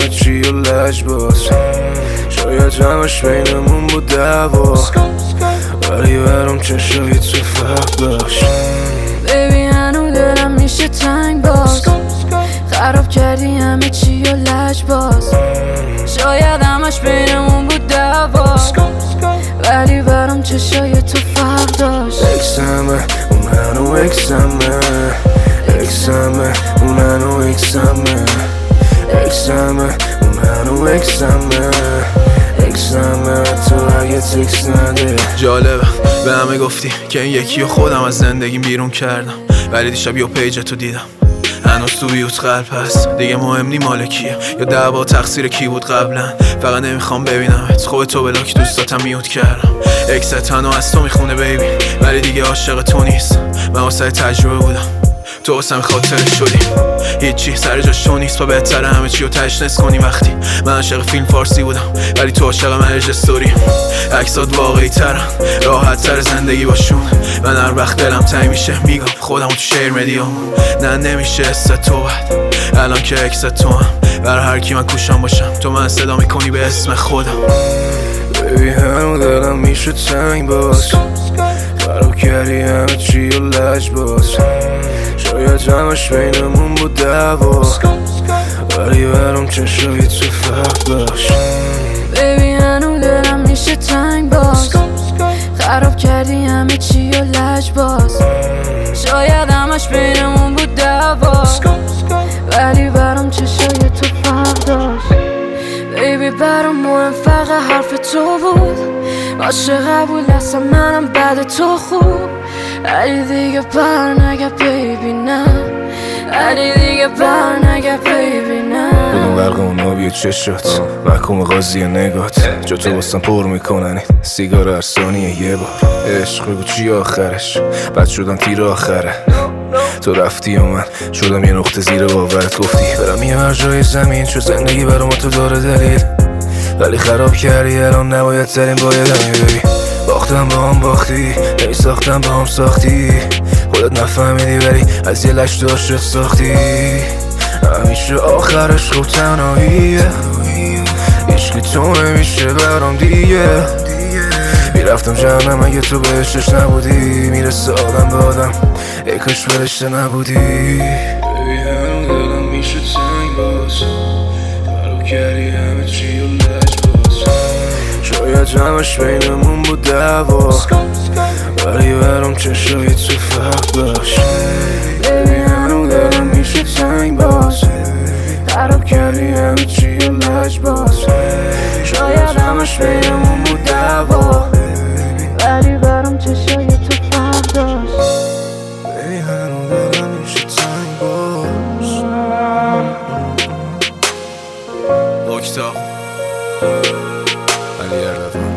همه چی و لجباز. شاید همش بینمون بود دعوا، ولی برام چشای تو فرق داشت. بیبی هنو دلم میشه تنگ باز، خراب کردی همه چی و لجباز. شاید همش بینمون بود دعوا، ولی برام چشای تو فرق داشت. اکسمه اون منو اکسمه، اکسمه اون منو اکسمه، اکسمه اون منو اکسمه، اکسمه تو اگه تکس نده. جالبه به همه گفتی که این یکی و خودم از زندگیم بیرون کردم، ولی دیشب یه پیج تو دیدم هنوز تو بیوت قلب هست. دیگه مهم نی مال کیه یا دعوا تقصیر کی بود قبلا، فقط نمیخوام ببینمت. خوب تو بلاک دوستاتم میوت کردم. اکست تنها از تو میخونه بیبی، ولی دیگه عاشق تو نیست. من واسه تجربه بودم، تو واسم خاطره شدی. هیچی سر جاش تو نیست، با بهتره همه چی رو تشنس کنی. وقتی من عاشق فیلم فارسی بودم، ولی تو عاشق مرج استوری. عکسات واقعی ترن، راحت تر زندگی باشون. من هر وقت دلم تنگ میشه میگم خودم تو شیر مدیام. نه نمیشه است تو بعد الان که اکست تو هم، برای هر کی من کوشم باشم تو من صدا میکنی به اسم خودم. بیبی هنو دلم میشه تنگ باز، خراب کردی همه چی و لجباز. شاید همش بینمون بود دعوا، ولی برام چشای تو فرق داشت. بیبی هنو دلم میشه تنگ باز، خراب کردی همه چی و لجباز. شاید همش بینمون بود دعوا، ولی برام چشای تو فرق داشت. بیبی برام مهم فقط حرف تو بود، باشه قبول هستم منم بعد تو خوب. ولی دیگه بر نگه بیبی نه، ولی دیگه بر نگه بیبی نه. بدون برق اون آبی چشات محکوم قاضی نگات، جا تو باستم پر میکنن سیگار هر ثانیه یه بار. عشق بگو چی آخرش، بد شدم تیر آخره. تو رفتی و من شدم یه نقطه زیر باورت. گفتی برم یه هر جای زمین، چون زندگی برام تو داره دلیل، ولی خراب کردی الان نباید ترین بایدم. ببین باختم با هم باختی، نمی ساختم با هم ساختی. خودت نفهمیدی ولی از یه لشت عاشق ساختی. همیشه آخرش خوب تنهاییه، عشقی تو نمیشه برام دیگه. میرفتم جهنم اگه تو بهشتش نبودی، میرسه آدم به آدم ای کاش فرشته نبودی. بیبی هنو دلم میشه تنگ باز، خراب کردی همه چی و لجباز. شاید همش بینمون بود دعوا، ولی برام چشای تو فرق داشت. بیبی هنو دلم میشه تنگ باز، خراب کردی همه چی و لجباز. شاید همش بینمون بود دعوا، ولی برام چشای تو فرق داشت. بیبی هنو دلم میشه تنگ باز. اکتاب علی اردفان